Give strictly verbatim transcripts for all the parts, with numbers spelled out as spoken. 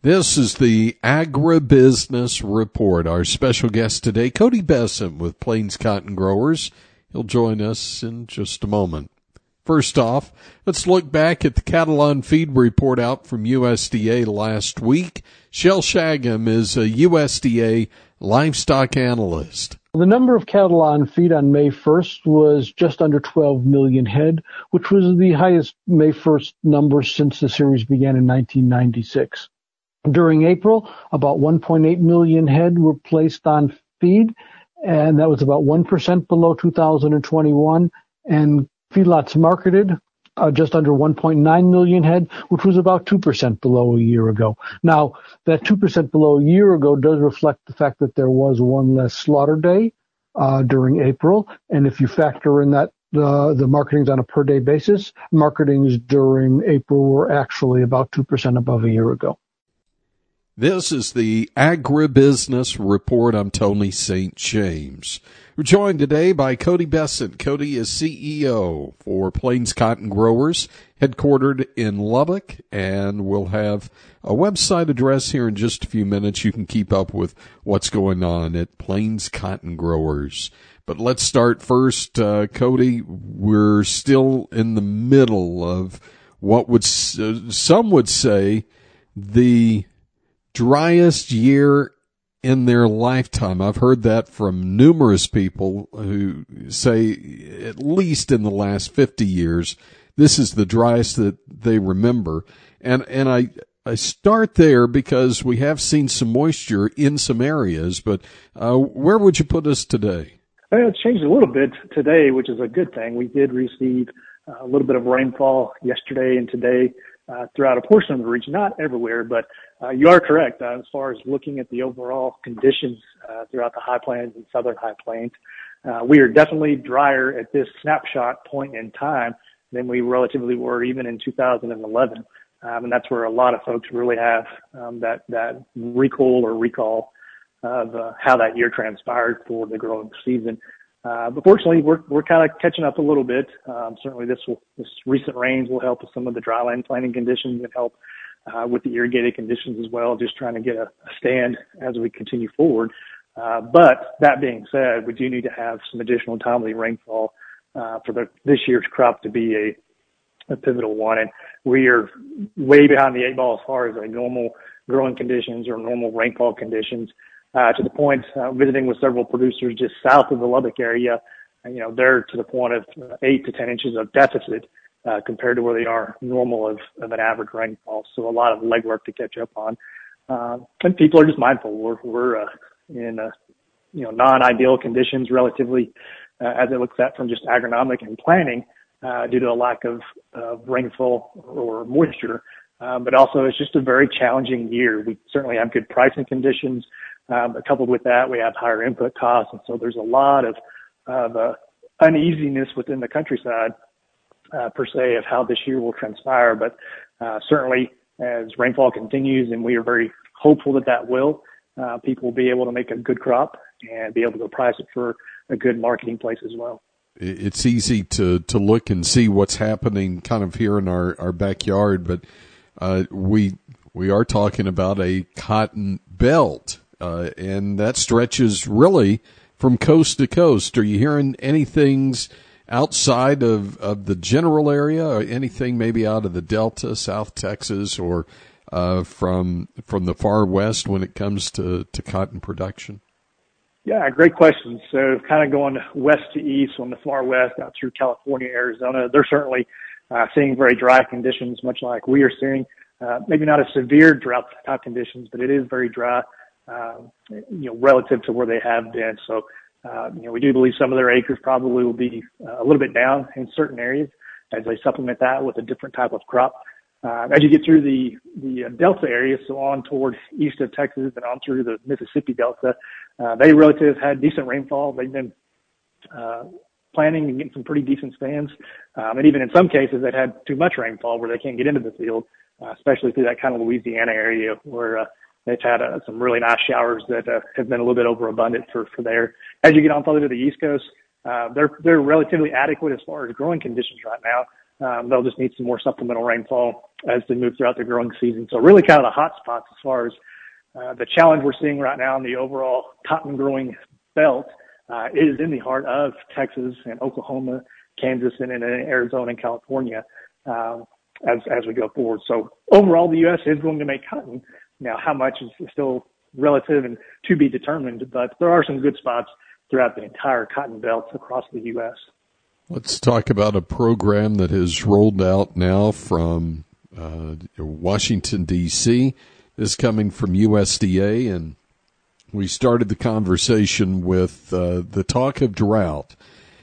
This is the Agribusiness Report. Our special guest today, Cody Bessent with Plains Cotton Growers. He'll join us in just a moment. First off, let's look back at the cattle on feed report out from U S D A last week. Shel Shagam is a U S D A livestock analyst. The number of cattle on feed on May first was just under twelve million head, which was the highest May first number since the series began in nineteen ninety-six. During April, about one point eight million head were placed on feed, and that was about one percent below two thousand twenty-one. And feedlots marketed, uh, just under one point nine million head, which was about two percent below a year ago. Now, that two percent below a year ago does reflect the fact that there was one less slaughter day uh, during April. And if you factor in that the the marketings on a per day basis, marketings during April were actually about two percent above a year ago. This is the Agribusiness Report. I'm Tony Saint James. We're joined today by Cody Bessent. Cody is C E O for Plains Cotton Growers, headquartered in Lubbock, and we'll have a website address here in just a few minutes. You can keep up with what's going on at Plains Cotton Growers. But let's start first, uh, Cody. We're still in the middle of what would uh, some would say the driest year in their lifetime. I've heard that from numerous people who say, at least in the last fifty years, this is the driest that they remember. And and I I start there because we have seen some moisture in some areas, but uh, where would you put us today? Well, it's changed a little bit today, which is a good thing. We did receive a little bit of rainfall yesterday and today uh, throughout a portion of the region, not everywhere, but Uh, you are correct uh, as far as looking at the overall conditions uh, throughout the high plains and southern high plains. Uh, we are definitely drier at this snapshot point in time than we relatively were even in two thousand eleven. Um, and that's where a lot of folks really have um, that, that recall or recall of uh, how that year transpired for the growing season. Uh, but fortunately, we're, we're kind of catching up a little bit. Um, certainly this will, this recent rains will help with some of the dryland planting conditions and help Uh, with the irrigated conditions as well, just trying to get a, a stand as we continue forward. Uh, but that being said, we do need to have some additional timely rainfall uh, for the, this year's crop to be a, a pivotal one. And we are way behind the eight ball as far as a normal growing conditions or normal rainfall conditions. Uh, to the point, uh, visiting with several producers just south of the Lubbock area, you know, they're to the point of eight to ten inches of deficit. Uh, compared to where they are normal of, of an average rainfall. So a lot of legwork to catch up on. Uh, and people are just mindful. We're, we're, uh, in, uh, you know, non-ideal conditions relatively, uh, as it looks at from just agronomic and planning, uh, due to a lack of, of rainfall or moisture. Uh, but also it's just a very challenging year. We certainly have good pricing conditions. Uh, but coupled with that, we have higher input costs. And so there's a lot of, of, uh, uneasiness within the countryside. Uh, per se of how this year will transpire, but uh, certainly as rainfall continues, and we are very hopeful that that will, uh, people will be able to make a good crop and be able to price it for a good marketing place as well. It's easy to, to look and see what's happening kind of here in our, our backyard, but uh, we we are talking about a cotton belt, uh, and that stretches really from coast to coast. Are you hearing anything outside of, of the general area, or anything maybe out of the Delta, South Texas, or uh, from from the far west when it comes to, to cotton production? Yeah, great question. So kind of going west to east on the far west out through California, Arizona, they're certainly uh, seeing very dry conditions, much like we are seeing. Uh, maybe not a severe drought type conditions, but it is very dry, uh, you know, relative to where they have been. So Uh, you know, we do believe some of their acres probably will be uh, a little bit down in certain areas as they supplement that with a different type of crop. Uh, as you get through the, the uh, Delta area, so on towards east of Texas and on through the Mississippi Delta, uh, they relatively have had decent rainfall. They've been, uh, planting and getting some pretty decent stands. Um, and even in some cases, they've had too much rainfall where they can't get into the field, uh, especially through that kind of Louisiana area where, uh, they've had uh, some really nice showers that uh, have been a little bit overabundant for, for there. As you get on further to the East Coast, uh, they're they're relatively adequate as far as growing conditions right now. Um, they'll just need some more supplemental rainfall as they move throughout the growing season. So really kind of the hot spots as far as uh, the challenge we're seeing right now in the overall cotton growing belt uh, is in the heart of Texas and Oklahoma, Kansas, and in Arizona and California uh, as as we go forward. So overall, the U S is going to make cotton. Now, how much is still relative and to be determined, but there are some good spots throughout the entire cotton belt across the U S. Let's talk about a program that has rolled out now from uh, Washington, D C This coming from U S D A, and we started the conversation with uh, the talk of drought.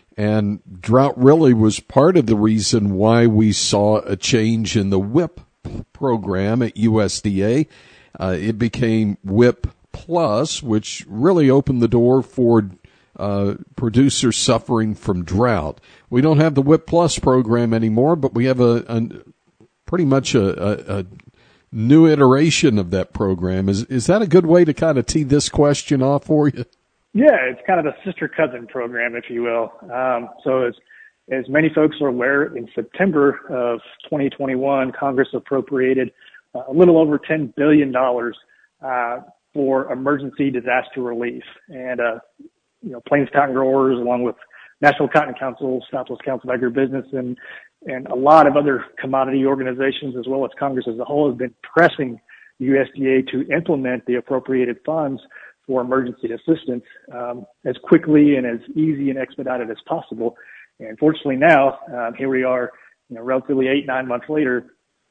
And drought really was part of the reason why we saw a change in the WHIP program at U S D A. Uh, it became WHIP Plus, which really opened the door for uh, producers suffering from drought. We don't have the WHIP Plus program anymore, but we have a, a pretty much a, a, a new iteration of that program. Is is that a good way to kind of tee this question off for you? Yeah, it's kind of a sister cousin program, if you will. Um, so as as many folks are aware, in September of twenty twenty-one, Congress appropriated uh, a little over ten billion dollars uh, for emergency disaster relief. And, uh, you know, Plains Cotton Growers, along with National Cotton Council, Southwest Council of Agribusiness, and and a lot of other commodity organizations, as well as Congress as a whole, has been pressing U S D A to implement the appropriated funds for emergency assistance um, as quickly and as easy and expedited as possible. And fortunately now, um, here we are, you know, relatively eight, nine months later,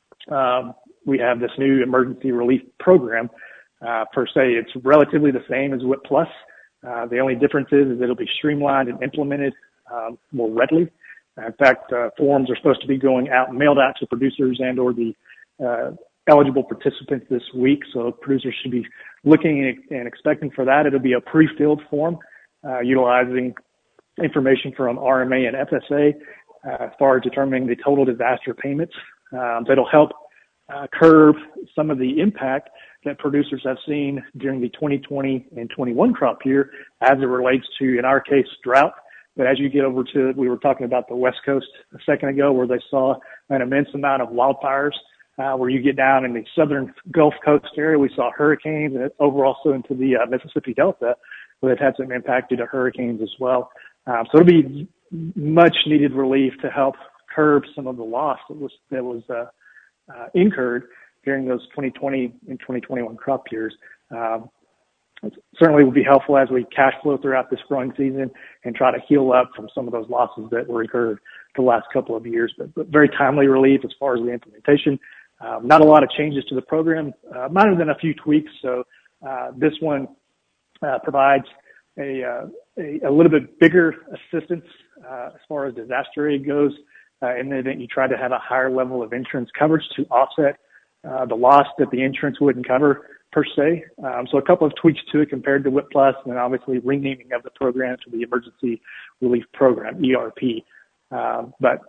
um, we have this new emergency relief program. Uh, per se, it's relatively the same as WHIP Plus. Uh, the only difference is, is it'll be streamlined and implemented um, more readily. In fact, uh, forms are supposed to be going out, mailed out to producers and or the uh, eligible participants this week. So producers should be looking and expecting for that. It'll be a pre-filled form uh, utilizing information from R M A and F S A uh, as far as determining the total disaster payments. Um, that'll help uh, curb some of the impact that producers have seen during the twenty twenty and twenty-one crop year as it relates to, in our case, drought. But as you get over to, we were talking about the West Coast a second ago where they saw an immense amount of wildfires. Uh, where you get down in the southern Gulf Coast area, we saw hurricanes, and over also into the uh, Mississippi Delta, where they've had some impact due to hurricanes as well. Um, so it'll be much needed relief to help curb some of the loss that was that was uh, uh, incurred during those twenty twenty and twenty twenty-one crop years. Um, it certainly will be helpful as we cash flow throughout this growing season and try to heal up from some of those losses that were incurred the last couple of years. But, but very timely relief as far as the implementation. Um, not a lot of changes to the program, uh, minor than a few tweaks. So uh, this one uh, provides a, uh, a a little bit bigger assistance uh, as far as disaster aid goes uh, in the event you try to have a higher level of insurance coverage to offset uh, the loss that the insurance wouldn't cover per se. Um, so a couple of tweaks to it compared to WHIP Plus, and then obviously renaming of the program to the Emergency Relief Program, E R P. Um, but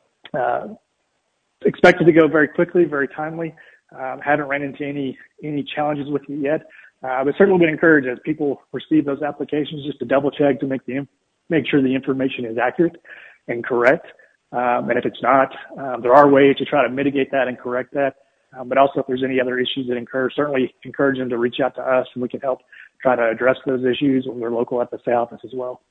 uh, expected to go very quickly, very timely. Um, haven't ran into any any challenges with it yet, uh, but certainly would encourage as people receive those applications just to double check to make the make sure the information is accurate and correct. Um, and if it's not, um, there are ways to try to mitigate that and correct that. Um, but also, if there's any other issues that occur, certainly encourage them to reach out to us, and we can help try to address those issues when we're local at the state office as well.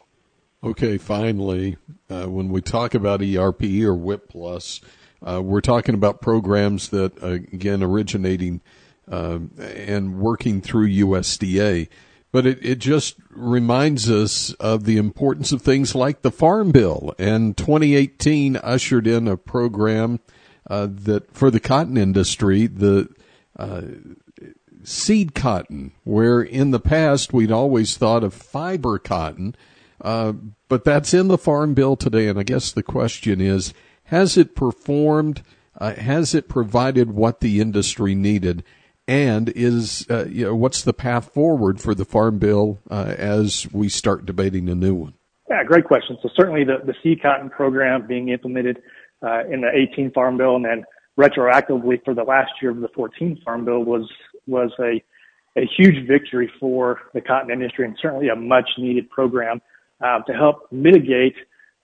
Okay, finally, uh, when we talk about E R P or WHIP Plus, Uh, we're talking about programs that, uh, again, originating uh, and working through U S D A. But it, it just reminds us of the importance of things like the Farm Bill. And twenty eighteen ushered in a program uh, that, for the cotton industry, the uh, seed cotton, where in the past we'd always thought of fiber cotton, uh, but that's in the Farm Bill today. And I guess the question is, has it performed? Uh, has it provided what the industry needed? And is uh, you know, what's the path forward for the Farm Bill uh, as we start debating a new one? Yeah, great question. So certainly the, the seed cotton program being implemented uh, in the eighteen Farm Bill and then retroactively for the last year of the fourteen Farm Bill was was a a huge victory for the cotton industry and certainly a much needed program uh, to help mitigate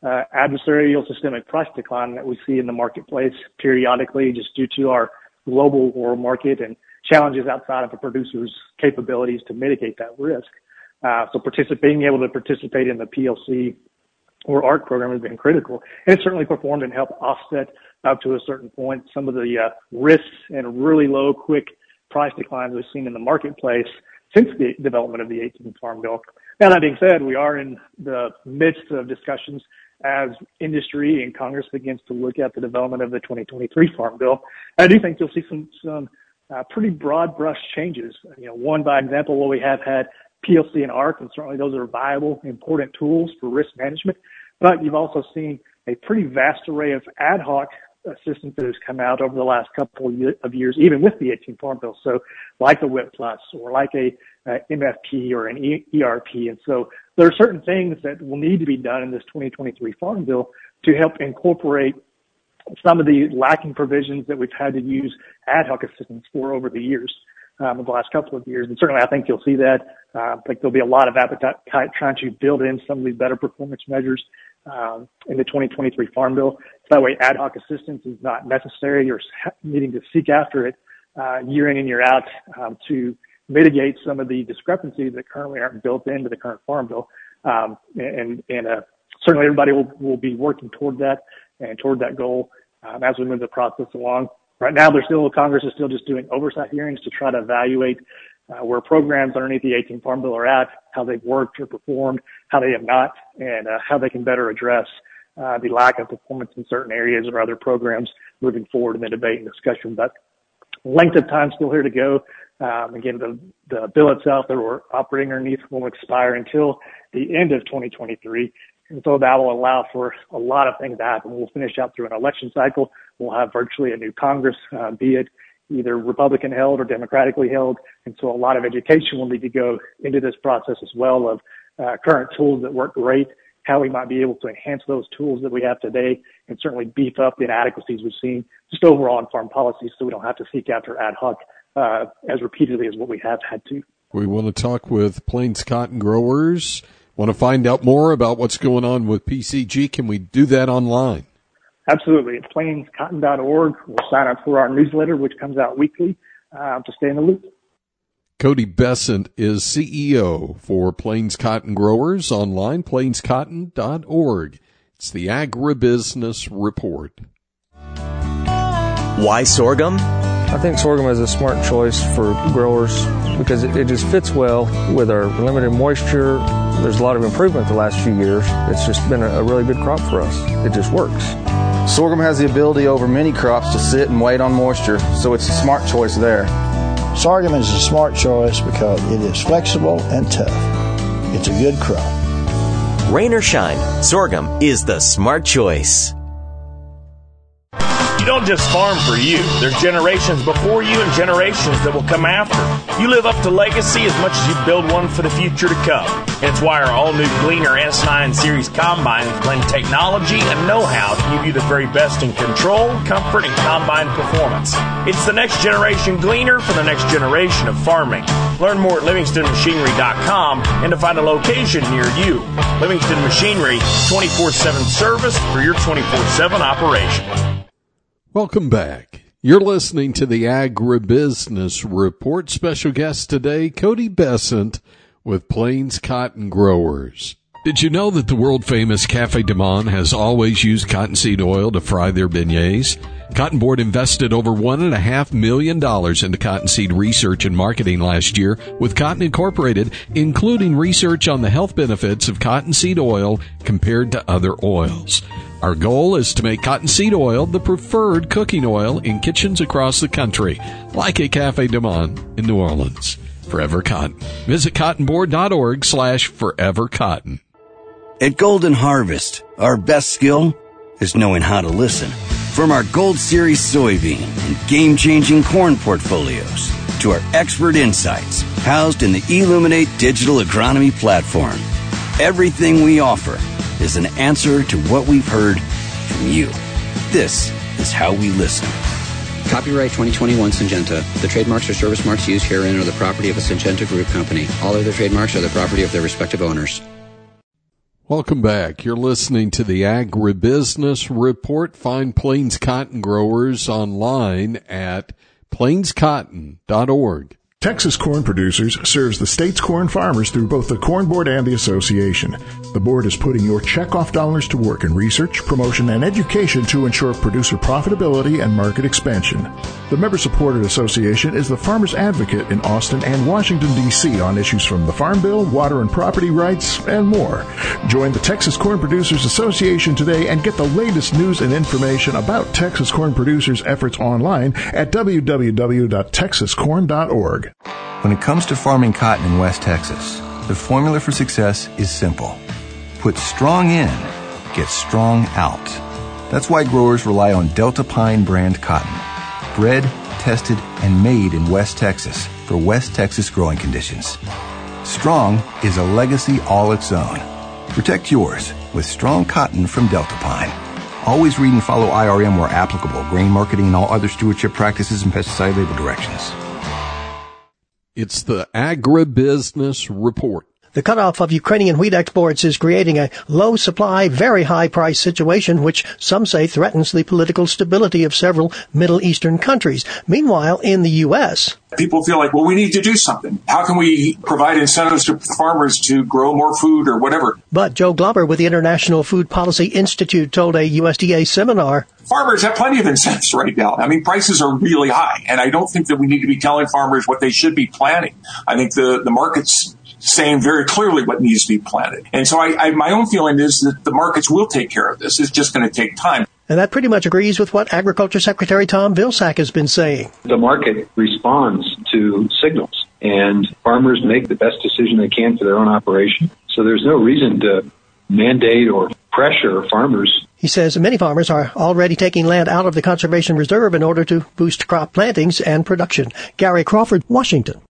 uh, adversarial systemic price decline that we see in the marketplace periodically just due to our global world market and challenges outside of a producer's capabilities to mitigate that risk. Uh, so participating, being able to participate in the P L C or A R C program has been critical. And it's certainly performed and helped offset up to a certain point some of the uh, risks and really low, quick price declines we've seen in the marketplace since the development of the eighteenth Farm Bill. Now, that being said, we are in the midst of discussions as industry and Congress begins to look at the development of the twenty twenty-three Farm Bill. I do think you'll see some, some uh, pretty broad brush changes. You know, one, by example, where we have had P L C and A R C, and certainly those are viable, important tools for risk management. But you've also seen a pretty vast array of ad hoc assistance that has come out over the last couple of years, even with the eighteenth Farm Bill. So like a WHIP Plus or like a, a M F P or an E R P. And so there are certain things that will need to be done in this twenty twenty-three Farm Bill to help incorporate some of the lacking provisions that we've had to use ad hoc assistance for over the years, um, the last couple of years. And certainly I think you'll see that. Uh, I think there'll be a lot of appetite trying to build in some of these better performance measures um, in the twenty twenty-three Farm Bill. So that way ad hoc assistance is not necessary or needing to seek after it uh, year in and year out um, to mitigate some of the discrepancies that currently aren't built into the current Farm Bill. Um, and and uh, certainly everybody will, will be working toward that and toward that goal um, as we move the process along. Right now, there's still, Congress is still just doing oversight hearings to try to evaluate uh, where programs underneath the eighteenth Farm Bill are at, how they've worked or performed, how they have not, and uh, how they can better address uh, the lack of performance in certain areas or other programs moving forward in the debate and discussion. But length of time still here to go. Um, again, the, the bill itself that we're operating underneath won't expire until the end of twenty twenty-three. And so that will allow for a lot of things to happen. We'll finish out through an election cycle. We'll have virtually a new Congress, uh, be it either Republican held or Democratically held. And so a lot of education will need to go into this process as well of uh, current tools that work great, how we might be able to enhance those tools that we have today, and certainly beef up the inadequacies we've seen just overall in farm policy so we don't have to seek after ad hoc uh, as repeatedly as what we have had to. We want to talk with Plains cotton growers. Want to find out more about what's going on with P C G? Can we do that online? Absolutely. At plains cotton dot org. We'll sign up for our newsletter, which comes out weekly, uh, to stay in the loop. Cody Bessent is C E O for Plains Cotton Growers online, plains cotton dot org. It's the Agribusiness Report. Why sorghum? I think sorghum is a smart choice for growers because it, it just fits well with our limited moisture. There's a lot of improvement the last few years. It's just been a, a really good crop for us. It just works. Sorghum has the ability over many crops to sit and wait on moisture, so it's a smart choice there. Sorghum is a smart choice because it is flexible and tough. It's a good crop. Rain or shine, sorghum is the smart choice. You don't just farm for you. There's generations before you and generations that will come after. You live up to legacy as much as you build one for the future to come. And it's why our all-new Gleaner S nine Series combines blend technology and know-how to give you the very best in control, comfort, and combine performance. It's the next generation Gleaner for the next generation of farming. Learn more at livingston machinery dot com and to find a location near you. Livingston Machinery, twenty-four seven service for your twenty-four seven operation. Welcome back. You're listening to the Agribusiness Report. Special guest today, Cody Bessent with Plains Cotton Growers. Did you know that the world-famous Cafe Du Monde has always used cottonseed oil to fry their beignets? Cotton Board invested over one point five million dollars into cottonseed research and marketing last year with Cotton Incorporated, including research on the health benefits of cottonseed oil compared to other oils. Our goal is to make cottonseed oil the preferred cooking oil in kitchens across the country, like a Cafe Du Monde in New Orleans. Forever Cotton. Visit cottonboard.org slash forever cotton. At Golden Harvest, our best skill is knowing how to listen. From our Gold Series soybean and game-changing corn portfolios to our expert insights housed in the Illuminate digital agronomy platform, everything we offer is an answer to what we've heard from you. This is how we listen. Copyright twenty twenty-one Syngenta. The trademarks or service marks used herein are the property of a Syngenta Group company. All other trademarks are the property of their respective owners. Welcome back. You're listening to the Agribusiness Report. Find Plains Cotton Growers online at plains cotton dot org. Texas Corn Producers serves the state's corn farmers through both the Corn Board and the association. The board is putting your checkoff dollars to work in research, promotion, and education to ensure producer profitability and market expansion. The member-supported association is the farmer's advocate in Austin and Washington, D C on issues from the Farm Bill, water and property rights, and more. Join the Texas Corn Producers Association today and get the latest news and information about Texas Corn Producers' efforts online at w w w dot texas corn dot org. When it comes to farming cotton in West Texas, the formula for success is simple. Put strong in, get strong out. That's why growers rely on Delta Pine brand cotton. Bred, tested, and made in West Texas for West Texas growing conditions. Strong is a legacy all its own. Protect yours with strong cotton from Delta Pine. Always read and follow I R M where applicable, grain marketing, and all other stewardship practices and pesticide label directions. It's the Agribusiness Report. The cutoff of Ukrainian wheat exports is creating a low supply, very high price situation, which some say threatens the political stability of several Middle Eastern countries. Meanwhile, in the U S, people feel like, well, we need to do something. How can we provide incentives to farmers to grow more food or whatever? But Joe Glover with the International Food Policy Institute told a U S D A seminar, farmers have plenty of incentives right now. I mean, prices are really high, and I don't think that we need to be telling farmers what they should be planting. I think the, the market's saying very clearly what needs to be planted. And so I, I, my own feeling is that the markets will take care of this. It's just going to take time. And that pretty much agrees with what Agriculture Secretary Tom Vilsack has been saying. The market responds to signals, and farmers make the best decision they can for their own operation. So there's no reason to mandate or pressure farmers. He says many farmers are already taking land out of the Conservation Reserve in order to boost crop plantings and production. Gary Crawford, Washington.